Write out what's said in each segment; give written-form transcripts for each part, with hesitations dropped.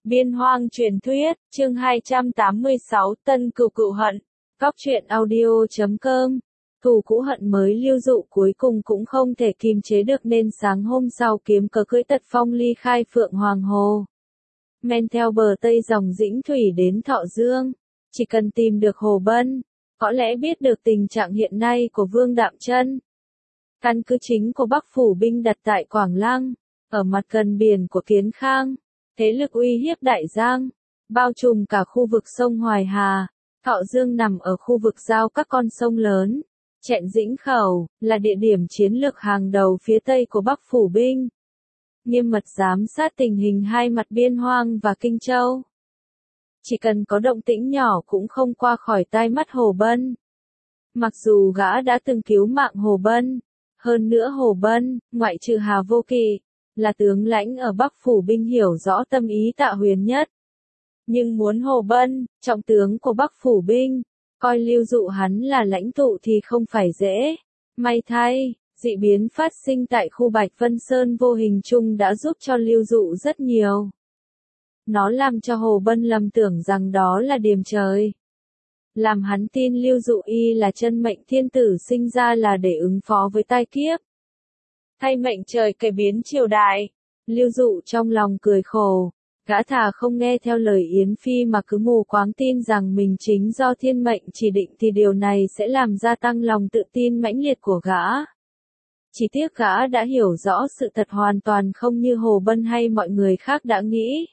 Biên Hoang truyền thuyết, chương 286, Tân Cừu Cựu Hận. Góc truyện audio.com. Thù cũ hận mới Lưu Dụ cuối cùng cũng không thể kìm chế được nên sáng hôm sau kiếm cớ cưỡi Tật Phong ly khai Phượng Hoàng Hồ. Men theo bờ Tây dòng Dĩnh Thủy đến Thọ Dương. Chỉ cần tìm được Hồ Bân, có lẽ biết được tình trạng hiện nay của Vương Đạm Chân. Căn cứ chính của Bắc Phủ binh đặt tại Quảng Lăng, ở mặt gần biển của Kiến Khang. Thế lực uy hiếp Đại Giang, bao trùm cả khu vực sông Hoài Hà. Thọ Dương nằm ở khu vực giao các con sông lớn. Chẹn Dĩnh Khẩu, là địa điểm chiến lược hàng đầu phía Tây của Bắc Phủ binh. Nghiêm mật giám sát tình hình hai mặt Biên Hoang và Kinh Châu. Chỉ cần có động tĩnh nhỏ cũng không qua khỏi tai mắt Hồ Bân. Mặc dù gã đã từng cứu mạng Hồ Bân, hơn nữa Hồ Bân, ngoại trừ Hà Vô Kỵ, là tướng lãnh ở Bắc Phủ binh hiểu rõ tâm ý Tạ Huyền nhất. Nhưng muốn Hồ Bân, trọng tướng của Bắc Phủ binh, coi Lưu Dụ hắn là lãnh tụ thì không phải dễ. May thay, dị biến phát sinh tại khu Bạch Vân Sơn vô hình chung đã giúp cho Lưu Dụ rất nhiều. Nó làm cho Hồ Bân lầm tưởng rằng đó là điềm trời. Làm hắn tin Lưu Dụ y là chân mệnh thiên tử sinh ra là để ứng phó với tai kiếp. Thay mệnh trời cải biến triều đại, Lưu Dụ trong lòng cười khổ, gã thà không nghe theo lời Yến Phi mà cứ mù quáng tin rằng mình chính do thiên mệnh chỉ định thì điều này sẽ làm gia tăng lòng tự tin mãnh liệt của gã. Chỉ tiếc gã đã hiểu rõ sự thật hoàn toàn không như Hồ Bân hay mọi người khác đã nghĩ.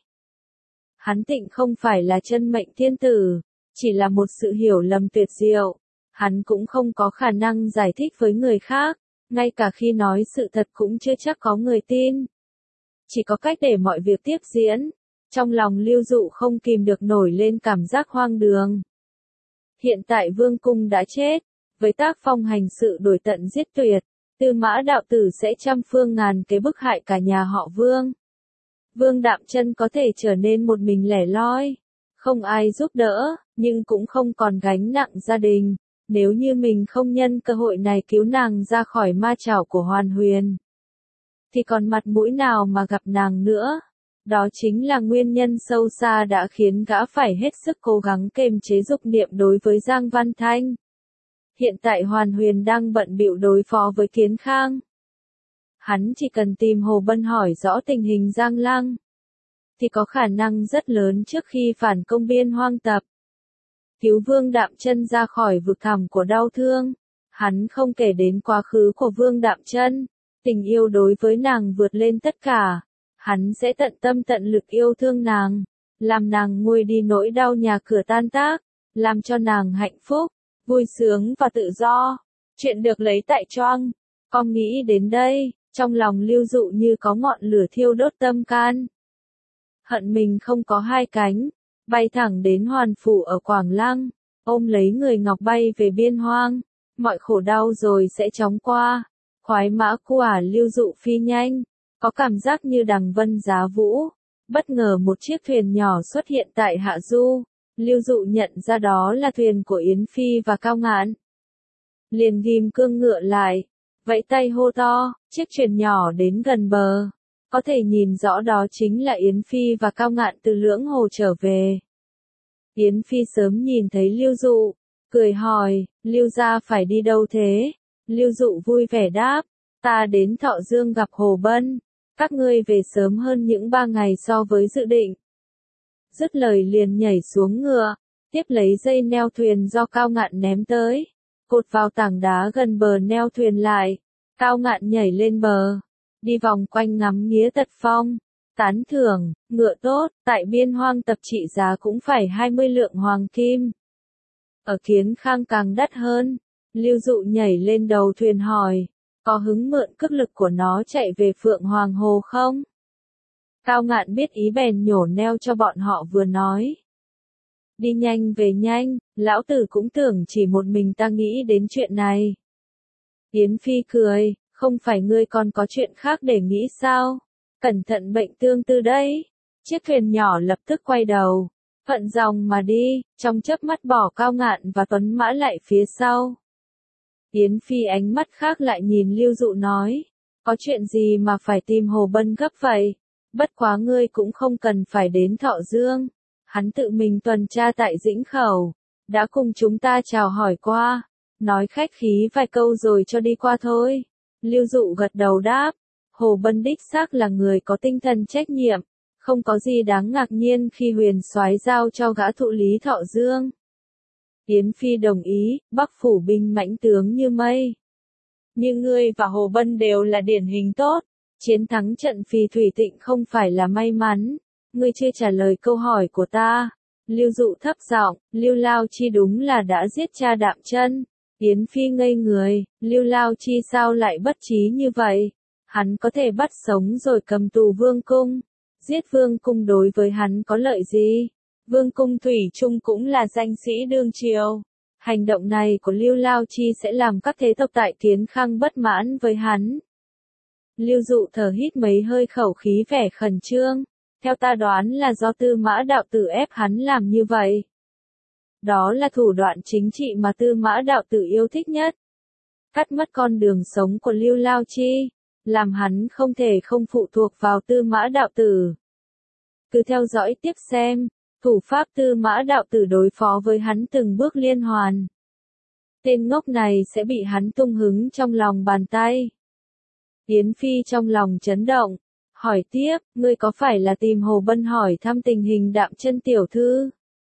Hắn Tịnh không phải là chân mệnh thiên tử, chỉ là một sự hiểu lầm tuyệt diệu. Hắn cũng không có khả năng giải thích với người khác, ngay cả khi nói sự thật cũng chưa chắc có người tin. Chỉ có cách để mọi việc tiếp diễn. Trong lòng Lưu Dụ không kìm được nổi lên cảm giác hoang đường. Hiện tại Vương Cung đã chết, với tác phong hành sự đổi tận giết tuyệt, Tư Mã đạo tử sẽ trăm phương ngàn kế bức hại cả nhà họ Vương. Vương Đạm Chân có thể trở nên một mình lẻ loi, không ai giúp đỡ, nhưng cũng không còn gánh nặng gia đình. Nếu như mình không nhân cơ hội này cứu nàng ra khỏi ma chảo của Hoàn Huyền, thì còn mặt mũi nào mà gặp nàng nữa. Đó chính là nguyên nhân sâu xa đã khiến gã phải hết sức cố gắng kềm chế dục niệm đối với Giang Văn Thanh. Hiện tại Hoàn Huyền đang bận bịu đối phó với Kiến Khang. Hắn chỉ cần tìm Hồ Bân hỏi rõ tình hình Giang Lăng, thì có khả năng rất lớn trước khi phản công Biên Hoang tập, cứu Vương Đạm Chân ra khỏi vực thẳm của đau thương. Hắn không kể đến quá khứ của Vương Đạm Chân, tình yêu đối với nàng vượt lên tất cả. Hắn sẽ tận tâm tận lực yêu thương nàng, làm nàng nguôi đi nỗi đau nhà cửa tan tác, làm cho nàng hạnh phúc, vui sướng và tự do. Chuyện được lấy tại Choang. Con nghĩ đến đây, trong lòng Lưu Dụ như có ngọn lửa thiêu đốt tâm can. Hận mình không có hai cánh, bay thẳng đến Hoàn Phủ ở Quảng Lăng, ôm lấy người ngọc bay về Biên Hoang. Mọi khổ đau rồi sẽ chóng qua. Khoái mã của Lưu Dụ phi nhanh, có cảm giác như đằng vân giá vũ. Bất ngờ một chiếc thuyền nhỏ xuất hiện tại hạ du. Lưu Dụ nhận ra đó là thuyền của Yến Phi và Cao Ngạn. Liền ghim cương ngựa lại, vẫy tay hô to. Chiếc thuyền nhỏ đến gần bờ, có thể nhìn rõ đó chính là Yến Phi và Cao Ngạn từ Lưỡng Hồ trở về. Yến Phi sớm nhìn thấy Lưu Dụ, cười hỏi, Lưu gia phải đi đâu thế? Lưu Dụ vui vẻ đáp, ta đến Thọ Dương gặp Hồ Bân. Các ngươi về sớm hơn những 3 ngày so với dự định. Dứt lời liền nhảy xuống ngựa, tiếp lấy dây neo thuyền do Cao Ngạn ném tới, cột vào tảng đá gần bờ neo thuyền lại. Cao Ngạn nhảy lên bờ, đi vòng quanh ngắm nghía Tật Phong, tán thưởng, ngựa tốt, tại Biên Hoang tập trị giá cũng phải 20 lượng hoàng kim. Ở Kiến Khang càng đắt hơn. Lưu Dụ nhảy lên đầu thuyền hỏi, có hứng mượn cước lực của nó chạy về Phượng Hoàng Hồ không? Cao Ngạn biết ý bèn nhổ neo cho bọn họ vừa nói. Đi nhanh về nhanh, lão tử cũng tưởng chỉ một mình ta nghĩ đến chuyện này. Yến Phi cười, không phải ngươi còn có chuyện khác để nghĩ sao? Cẩn thận bệnh tương tư đấy. Chiếc thuyền nhỏ lập tức quay đầu, thuận dòng mà đi, trong chớp mắt bỏ Cao Ngạn và Tuấn Mã lại phía sau. Yến Phi ánh mắt khác lại nhìn Lưu Dụ nói, có chuyện gì mà phải tìm Hồ Bân gấp vậy? Bất quá ngươi cũng không cần phải đến Thọ Dương. Hắn tự mình tuần tra tại Dĩnh Khẩu, đã cùng chúng ta chào hỏi qua, nói khách khí vài câu rồi cho đi qua thôi. Lưu Dụ gật đầu đáp, Hồ Bân đích xác là người có tinh thần trách nhiệm, không có gì đáng ngạc nhiên khi huyền soái giao cho gã thụ lý Thọ Dương. Yến Phi đồng ý, Bắc phủ binh mãnh tướng như mây. Nhưng ngươi và Hồ Bân đều là điển hình tốt, chiến thắng trận Phì Thủy Tịnh không phải là may mắn. Ngươi chưa trả lời câu hỏi của ta. Lưu Dụ thấp giọng, Lưu Lao Chi đúng là đã giết cha Đạm Chân. Yến Phi ngây người, Lưu Lao Chi sao lại bất trí như vậy? Hắn có thể bắt sống rồi cầm tù Vương Cung. Giết Vương Cung đối với hắn có lợi gì? Vương Cung thủy chung cũng là danh sĩ đương triều. Hành động này của Lưu Lao Chi sẽ làm các thế tộc tại Kiến Khang bất mãn với hắn. Lưu Dụ thở hít mấy hơi khẩu khí vẻ khẩn trương. Theo ta đoán là do Tư Mã Đạo Tử ép hắn làm như vậy. Đó là thủ đoạn chính trị mà Tư Mã Đạo Tử yêu thích nhất. Cắt mất con đường sống của Lưu Lao Chi, làm hắn không thể không phụ thuộc vào Tư Mã Đạo Tử. Cứ theo dõi tiếp xem, thủ pháp Tư Mã Đạo Tử đối phó với hắn từng bước liên hoàn. Tên ngốc này sẽ bị hắn tung hứng trong lòng bàn tay. Yến Phi trong lòng chấn động, hỏi tiếp, ngươi có phải là tìm Hồ Bân hỏi thăm tình hình Đạm Chân tiểu thư?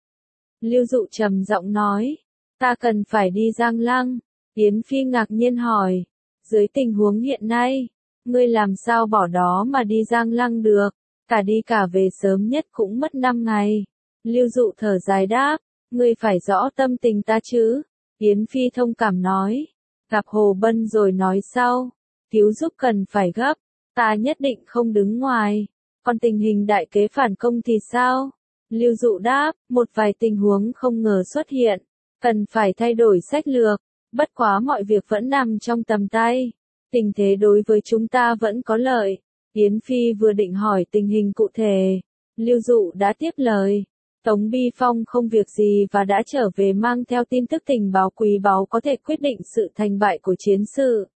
Lưu Dụ trầm giọng nói, ta cần phải đi Giang Lăng. Yến Phi ngạc nhiên hỏi, dưới tình huống hiện nay, ngươi làm sao bỏ đó mà đi Giang Lăng được, cả đi cả về sớm nhất cũng mất 5 ngày. Lưu Dụ thở dài đáp, ngươi phải rõ tâm tình ta chứ. Yến Phi thông cảm nói, gặp Hồ Bân rồi nói sau, cứu giúp cần phải gấp, ta nhất định không đứng ngoài. Còn tình hình đại kế phản công thì sao? Lưu Dụ đáp, một vài tình huống không ngờ xuất hiện, cần phải thay đổi sách lược, bất quá mọi việc vẫn nằm trong tầm tay. Tình thế đối với chúng ta vẫn có lợi. Yến Phi vừa định hỏi tình hình cụ thể, Lưu Dụ đã tiếp lời. Tống Bi Phong không việc gì và đã trở về mang theo tin tức tình báo quý báu có thể quyết định sự thành bại của chiến sự.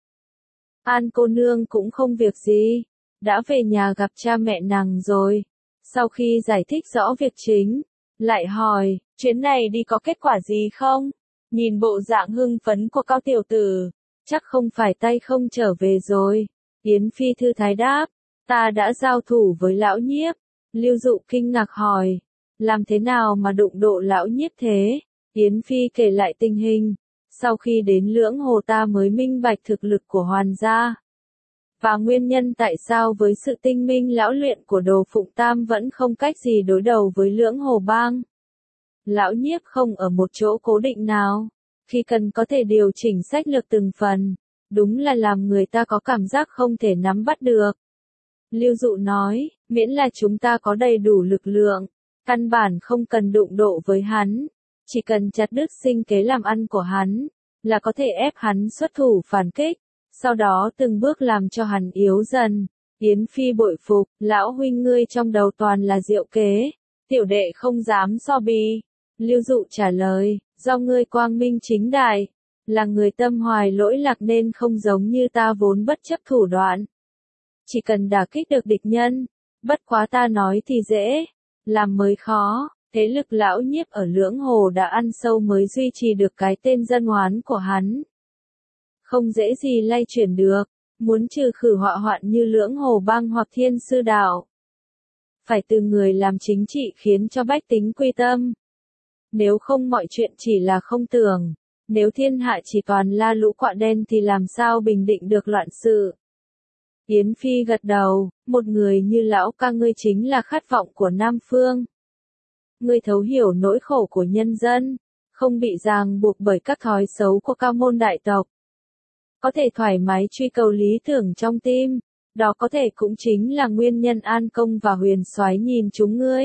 An cô nương cũng không việc gì, đã về nhà gặp cha mẹ nàng rồi. Sau khi giải thích rõ việc chính, lại hỏi, chuyến này đi có kết quả gì không? Nhìn bộ dạng hưng phấn của Cao tiểu tử, chắc không phải tay không trở về rồi. Yến Phi thư thái đáp, ta đã giao thủ với lão nhiếp. Lưu Dụ kinh ngạc hỏi, làm thế nào mà đụng độ lão nhiếp thế? Yến Phi kể lại tình hình, sau khi đến Lưỡng Hồ ta mới minh bạch thực lực của Hoàn gia. Và nguyên nhân tại sao với sự tinh minh lão luyện của Đồ Phụng Tam vẫn không cách gì đối đầu với Lưỡng Hồ bang. Lão nhiếp không ở một chỗ cố định nào, khi cần có thể điều chỉnh sách lược từng phần, đúng là làm người ta có cảm giác không thể nắm bắt được. Lưu Dụ nói, miễn là chúng ta có đầy đủ lực lượng, căn bản không cần đụng độ với hắn, chỉ cần chặt đứt sinh kế làm ăn của hắn, là có thể ép hắn xuất thủ phản kích, sau đó từng bước làm cho hắn yếu dần. Yến Phi bội phục, lão huynh ngươi trong đầu toàn là diệu kế, tiểu đệ không dám so bì. Lưu Dụ trả lời, do ngươi quang minh chính đại, là người tâm hoài lỗi lạc nên không giống như ta vốn bất chấp thủ đoạn. Chỉ cần đả kích được địch nhân, bất quá ta nói thì dễ, làm mới khó. Thế lực lão nhiếp ở Lưỡng Hồ đã ăn sâu mới duy trì được cái tên dân oán của hắn. Không dễ gì lay chuyển được, muốn trừ khử họa hoạn như Lưỡng Hồ bang hoặc Thiên Sư đạo. Phải từ người làm chính trị khiến cho bách tính quy tâm. Nếu không mọi chuyện chỉ là không tưởng, nếu thiên hạ chỉ toàn la lũ quạ đen thì làm sao bình định được loạn sự. Yến Phi gật đầu, một người như lão ca ngươi chính là khát vọng của Nam Phương. Ngươi thấu hiểu nỗi khổ của nhân dân, không bị ràng buộc bởi các thói xấu của cao môn đại tộc. Có thể thoải mái truy cầu lý tưởng trong tim, đó có thể cũng chính là nguyên nhân An Công và Huyền Soái nhìn chúng ngươi.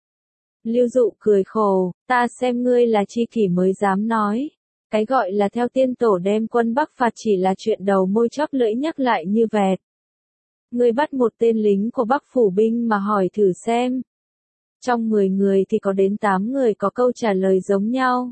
Lưu Dụ cười khổ, ta xem ngươi là chi kỷ mới dám nói. Cái gọi là theo tiên tổ đem quân Bắc phạt chỉ là chuyện đầu môi chóp lưỡi nhắc lại như vẹt. Ngươi bắt một tên lính của Bắc phủ binh mà hỏi thử xem. Trong 10 người thì có đến 8 người có câu trả lời giống nhau.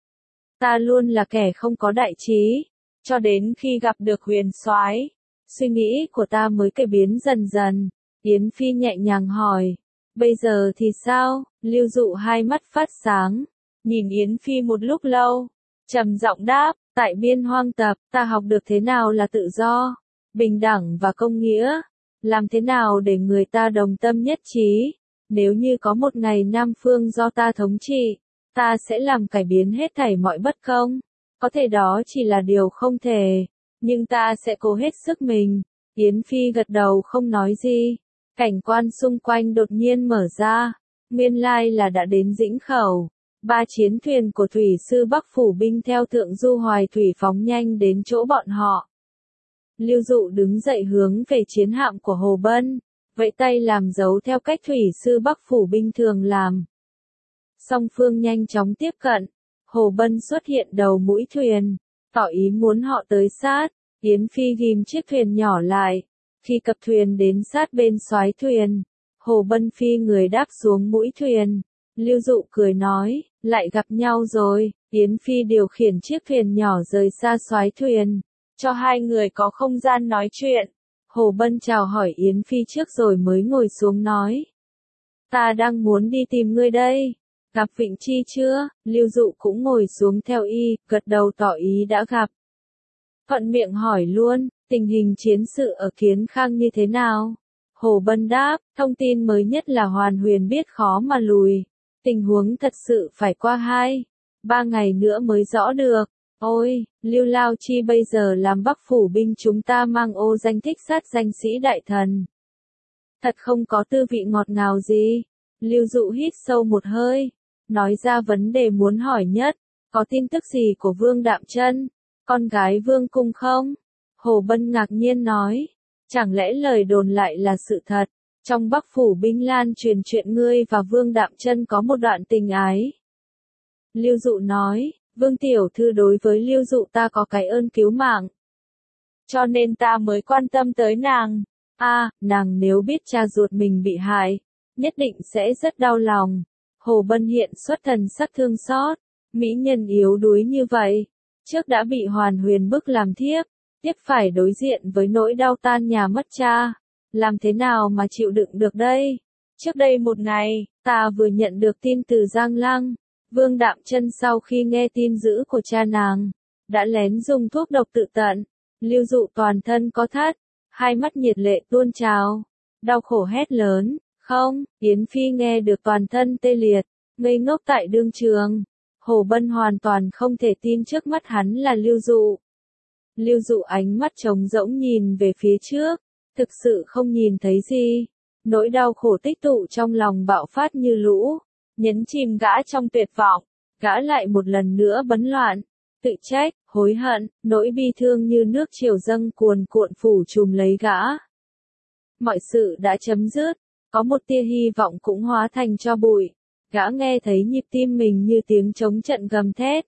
Ta luôn là kẻ không có đại trí, cho đến khi gặp được Huyền Soái, suy nghĩ của ta mới cải biến dần dần. Yến Phi nhẹ nhàng hỏi. Bây giờ thì sao? Lưu Dụ hai mắt phát sáng, nhìn Yến Phi một lúc lâu, trầm giọng đáp, tại Biên Hoang Tập, ta học được thế nào là tự do, bình đẳng và công nghĩa, làm thế nào để người ta đồng tâm nhất trí. Nếu như có một ngày Nam Phương do ta thống trị, ta sẽ làm cải biến hết thảy mọi bất công. Có thể đó chỉ là điều không thể, nhưng ta sẽ cố hết sức mình. Yến Phi gật đầu không nói gì. Cảnh quan xung quanh đột nhiên mở ra. Nguyên lai là đã đến Dĩnh Khẩu. 3 chiến thuyền của thủy sư Bắc Phủ binh theo thượng du Hoài Thủy phóng nhanh đến chỗ bọn họ. Lưu Dụ đứng dậy hướng về chiến hạm của Hồ Bân, vẫy tay làm dấu theo cách thủy sư Bắc Phủ binh thường làm. Song phương nhanh chóng tiếp cận. Hồ Bân xuất hiện đầu mũi thuyền, tỏ ý muốn họ tới sát. Yến Phi ghim chiếc thuyền nhỏ lại. Khi cập thuyền đến sát bên soái thuyền, Hồ Bân phi người đáp xuống mũi thuyền. Lưu Dụ cười nói, lại gặp nhau rồi. Yến Phi điều khiển chiếc thuyền nhỏ rời xa soái thuyền, cho hai người có không gian nói chuyện. Hồ Bân chào hỏi Yến Phi trước rồi mới ngồi xuống nói. Ta đang muốn đi tìm ngươi đây. Gặp Vịnh Chi chưa? Lưu Dụ cũng ngồi xuống theo y, gật đầu tỏ ý đã gặp. Thuận miệng hỏi luôn, tình hình chiến sự ở Kiến Khang như thế nào? Hồ Bân đáp, thông tin mới nhất là Hoàn Huyền biết khó mà lùi. Tình huống thật sự phải qua 2-3 ngày nữa mới rõ được. Ôi, Lưu Lao Chi bây giờ làm Bắc Phủ binh chúng ta mang ô danh thích sát danh sĩ đại thần. Thật không có tư vị ngọt ngào gì. Lưu Dụ hít sâu một hơi, nói ra vấn đề muốn hỏi nhất, có tin tức gì của Vương Đạm Chân, con gái Vương Cung không? Hồ Bân ngạc nhiên nói, chẳng lẽ lời đồn lại là sự thật, trong Bắc Phủ binh lan truyền chuyện ngươi và Vương Đạm Chân có một đoạn tình ái. Lưu Dụ nói, Vương Tiểu Thư đối với Lưu Dụ ta có cái ơn cứu mạng, cho nên ta mới quan tâm tới nàng. Nàng nếu biết cha ruột mình bị hại, nhất định sẽ rất đau lòng. Hồ Bân hiện xuất thần sắc thương xót, mỹ nhân yếu đuối như vậy, trước đã bị Hoàn Huyền bức làm thiếp, tiếp phải đối diện với nỗi đau tan nhà mất cha, làm thế nào mà chịu đựng được đây? Trước đây một ngày, ta vừa nhận được tin từ Giang Lăng, Vương Đạm Chân sau khi nghe tin dữ của cha nàng, đã lén dùng thuốc độc tự tận. Lưu Dụ toàn thân có thắt, hai mắt nhiệt lệ tuôn trào, đau khổ hét lớn, không. Yến Phi nghe được toàn thân tê liệt, ngây ngốc tại đương trường. Hồ Bân hoàn toàn không thể tin trước mắt hắn là Lưu Dụ. Lưu Dụ ánh mắt trống rỗng nhìn về phía trước, thực sự không nhìn thấy gì. Nỗi đau khổ tích tụ trong lòng bạo phát như lũ, nhấn chìm gã trong tuyệt vọng. Gã lại một lần nữa bấn loạn, tự trách, hối hận, nỗi bi thương như nước triều dâng cuồn cuộn phủ trùm lấy gã. Mọi sự đã chấm dứt, có một tia hy vọng cũng hóa thành tro bụi. Gã nghe thấy nhịp tim mình như tiếng trống trận gầm thét.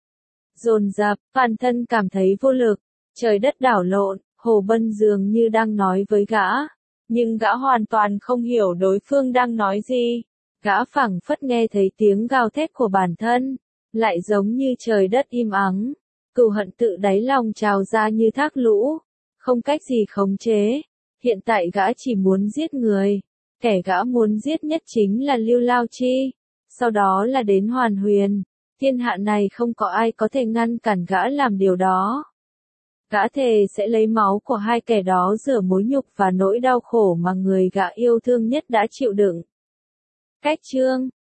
Dồn dập, toàn thân cảm thấy vô lực, trời đất đảo lộn, Hồ Bân dường như đang nói với gã, nhưng gã hoàn toàn không hiểu đối phương đang nói gì. Gã phảng phất nghe thấy tiếng gào thét của bản thân, lại giống như trời đất im ắng, cừu hận tự đáy lòng trào ra như thác lũ, không cách gì khống chế. Hiện tại gã chỉ muốn giết người, kẻ gã muốn giết nhất chính là Lưu Lao Chi, sau đó là đến Hoàn Huyền. Thiên hạ này không có ai có thể ngăn cản gã làm điều đó. Gã thề sẽ lấy máu của hai kẻ đó rửa mối nhục và nỗi đau khổ mà người gã yêu thương nhất đã chịu đựng. Cách chương